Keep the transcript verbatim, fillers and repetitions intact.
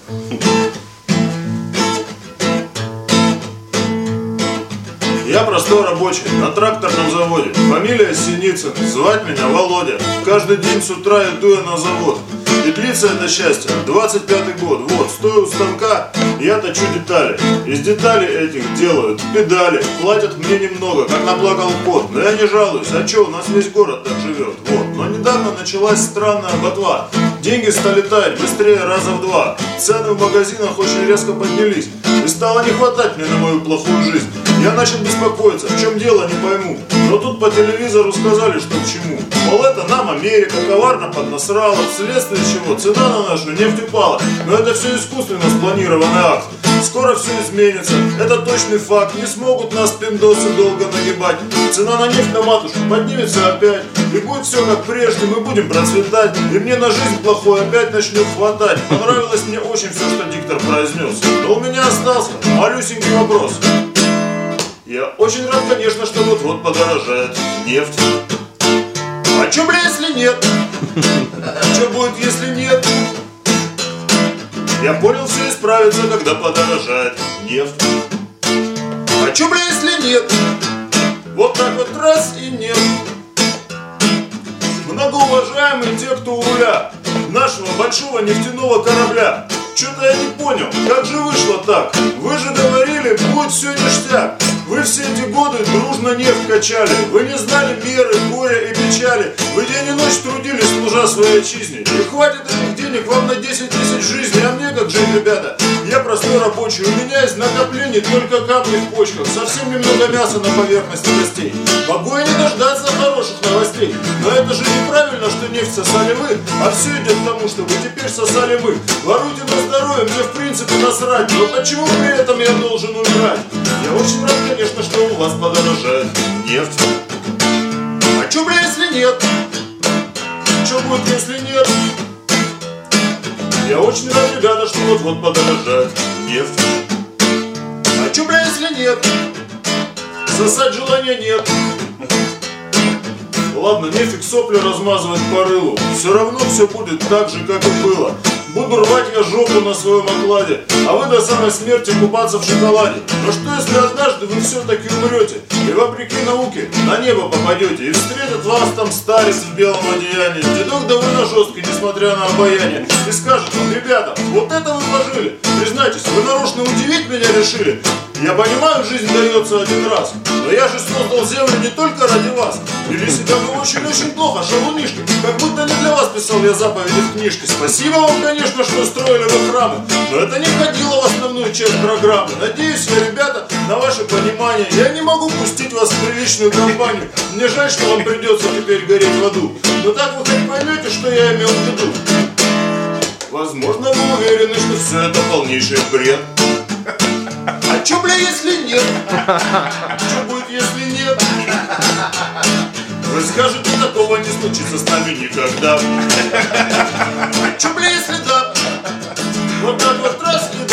Я простой рабочий на тракторном заводе. Фамилия Синицын, звать меня Володя. Каждый день с утра иду я на завод. И длится это счастье двадцать пятый год. Вот, стою у станка, я точу детали. Из деталей этих делают педали. Платят мне немного, как наплакал кот. Но я не жалуюсь, а чё, у нас весь город так живет. Вот, но недавно началась странная ботва. Деньги стали таять быстрее раза в два. Цены в магазинах очень резко поднялись. И стало не хватать мне на мою плохую жизнь. Я начал беспокоиться, в чем дело, не пойму. Но тут по телевизору сказали, что к чему. Мол, это нам Америка коварно поднасрала, вследствие чего цена на нашу нефть упала. Но это все искусственно спланированный акт. Скоро все изменится, это точный факт. Не смогут нас пиндосы долго нагибать. Цена на нефть на матушку поднимется опять. И будет все как прежде, мы будем процветать. И мне на жизнь плохой опять начнет хватать. Понравилось мне очень все, что диктор произнес. Но у меня остался малюсенький вопрос. Я очень рад, конечно, что вот-вот подорожает нефть. А чё, бля, если нет? Чё будет, если нет? Я понял, все исправится, когда подорожает нефть. А чё, бля, если нет? Вот так вот раз и нет. Многоуважаемые те, кто у руля нашего большого нефтяного корабля. Чё-то я не понял, как же вышло так? Вы же говорили, будет все ништяк. Вы все эти годы дружно нефть качали. Вы не знали меры, горя и печали. Вы день и ночь трудились, служа своей отчизне. И хватит этих денег вам на десять тысяч жизней. А мне как жить, ребята? Я простой рабочий. У меня из накоплений только камни в почках. Совсем немного мяса на поверхности костей. Могу и не дождаться хороших новостей. Но это же неправильно, что нефть сосали вы. А все идет к тому, что вы теперь сосали мы. Воруйте на здоровье, мне в принципе насрать. Но почему при этом я должен умирать? Я очень рад, конечно, что у вас подорожает нефть. А чё, бля, если нет? Чё будет, если нет? Я очень рад, ребята, что вот-вот подорожает нефть. А чё, бля, если нет? Сосать желания нет. Ладно, нефиг сопли размазывать по рылу. Все равно все будет так же, как и было. Буду рвать я жопу на своем окладе, а вы до самой смерти купаться в шоколаде. Но что если однажды вы все-таки умрете, и вопреки науке на небо попадете, и встретит вас там старец в белом одеянии, дедок довольно жесткий, несмотря на обаяние, и скажет вам: ребята, вот это вы вложили. Признайтесь, вы нарочно удивить меня решили. Я понимаю, жизнь дается один раз, но я же создал землю не только ради вас. Вели себя вы очень-очень плохо, шалунишки, как будто не для вас писал я заповеди в книжке. Спасибо вам, конечно, что строили вы храмы, но это не входило в основную часть программы. Надеюсь я, ребята, на ваше понимание. Я не могу пустить вас в приличную компанию. Мне жаль, что вам придется теперь гореть в аду. Но так вы хоть поймете, что я имел в виду. Возможно, вы уверены, что все это полнейший бред. А чё, бля, если нет? Чё будет, если нет? Вы скажете, такого не случится с нами никогда. А чё, бля, если да? Вот так вот раз и